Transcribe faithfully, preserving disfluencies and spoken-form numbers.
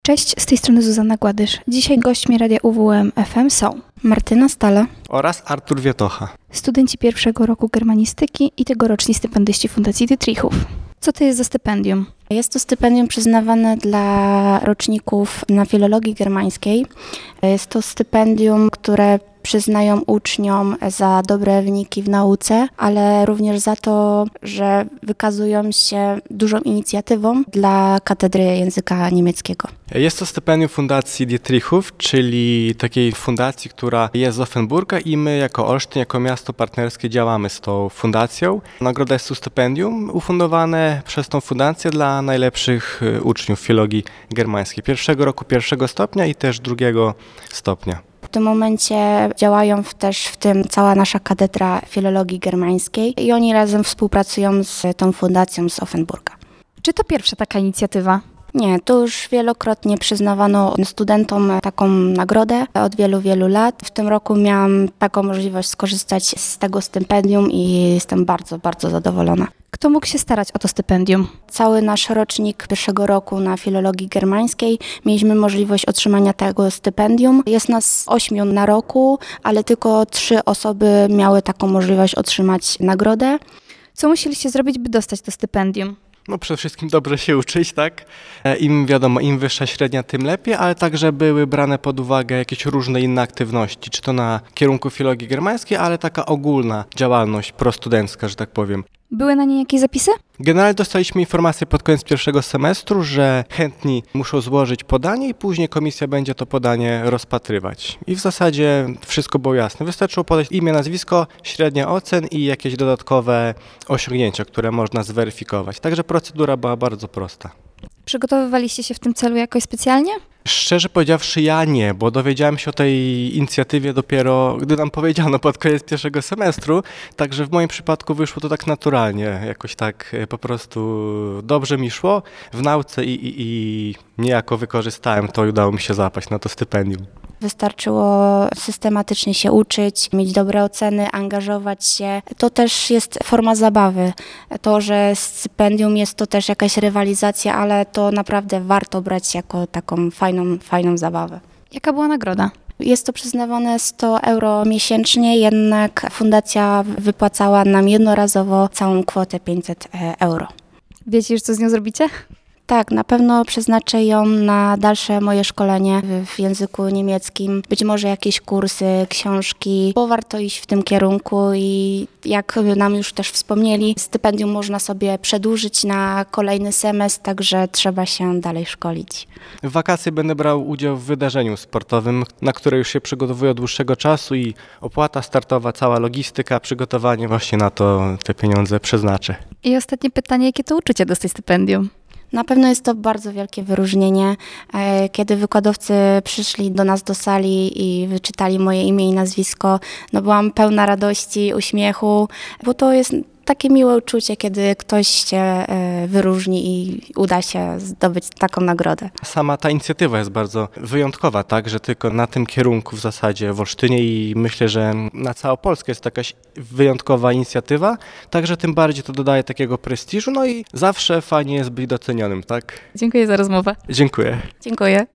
Cześć, z tej strony Zuzanna Gładysz. Dzisiaj gośćmi Radia U W M F M są Martyna Stale oraz Artur Wietocha, studenci pierwszego roku germanistyki i tegoroczni stypendyści Fundacji Dietrichów. Co to jest za stypendium? Jest to stypendium przyznawane dla roczników na filologii germańskiej. Jest to stypendium, które przyznają uczniom za dobre wyniki w nauce, ale również za to, że wykazują się dużą inicjatywą dla katedry języka niemieckiego. Jest to stypendium Fundacji Dietrichów, czyli takiej fundacji, która jest z Offenburga i my jako Olsztyn, jako miasto partnerskie działamy z tą fundacją. Nagroda jest to stypendium ufundowane przez tą fundację dla najlepszych uczniów filologii germańskiej. Pierwszego roku pierwszego stopnia i też drugiego stopnia. W tym momencie działają w, też w tym cała nasza katedra filologii germańskiej i oni razem współpracują z tą fundacją z Offenburga. Czy to pierwsza taka inicjatywa? Nie, to już wielokrotnie przyznawano studentom taką nagrodę od wielu, wielu lat. W tym roku miałam taką możliwość skorzystać z tego stypendium i jestem bardzo, bardzo zadowolona. Kto mógł się starać o to stypendium? Cały nasz rocznik pierwszego roku na filologii germańskiej mieliśmy możliwość otrzymania tego stypendium. Jest nas ośmiu na roku, ale tylko trzy osoby miały taką możliwość otrzymać nagrodę. Co musieliście zrobić, by dostać to stypendium? No przede wszystkim dobrze się uczyć, tak? Im wiadomo, im wyższa średnia, tym lepiej, ale także były brane pod uwagę jakieś różne inne aktywności, czy to na kierunku filologii germańskiej, ale taka ogólna działalność prostudencka, że tak powiem. Były na niej jakieś zapisy? Generalnie dostaliśmy informację pod koniec pierwszego semestru, że chętni muszą złożyć podanie i później komisja będzie to podanie rozpatrywać. I w zasadzie wszystko było jasne. Wystarczyło podać imię, nazwisko, średnia ocen i jakieś dodatkowe osiągnięcia, które można zweryfikować. Także procedura była bardzo prosta. Przygotowywaliście się w tym celu jakoś specjalnie? Szczerze powiedziawszy, ja nie, bo dowiedziałem się o tej inicjatywie dopiero, gdy nam powiedziano pod koniec pierwszego semestru, także w moim przypadku wyszło to tak naturalnie, jakoś tak po prostu dobrze mi szło w nauce i, i, i niejako wykorzystałem to i udało mi się zapaść na to stypendium. Wystarczyło systematycznie się uczyć, mieć dobre oceny, angażować się. To też jest forma zabawy. To, że stypendium jest to też jakaś rywalizacja, ale to naprawdę warto brać jako taką fajną, fajną zabawę. Jaka była nagroda? Jest to przyznawane sto euro miesięcznie, jednak fundacja wypłacała nam jednorazowo całą kwotę pięćset euro. Wiecie już, co z nią zrobicie? Tak, na pewno przeznaczę ją na dalsze moje szkolenie w, w języku niemieckim. Być może jakieś kursy, książki, bo warto iść w tym kierunku i jak nam już też wspomnieli, stypendium można sobie przedłużyć na kolejny semestr, także trzeba się dalej szkolić. W wakacje będę brał udział w wydarzeniu sportowym, na które już się przygotowuję od dłuższego czasu i opłata startowa, cała logistyka, przygotowanie właśnie na to te pieniądze przeznaczę. I ostatnie pytanie, jakie to uczucie dostać stypendium? Na pewno jest to bardzo wielkie wyróżnienie. Kiedy wykładowcy przyszli do nas do sali i wyczytali moje imię i nazwisko, no byłam pełna radości, uśmiechu, bo to jest takie miłe uczucie, kiedy ktoś się wyróżni i uda się zdobyć taką nagrodę. Sama ta inicjatywa jest bardzo wyjątkowa, tak, że tylko na tym kierunku w zasadzie w Olsztynie i myślę, że na całą Polskę jest to jakaś wyjątkowa inicjatywa, także tym bardziej to dodaje takiego prestiżu, no i zawsze fajnie jest być docenionym, tak? Dziękuję za rozmowę. Dziękuję. Dziękuję.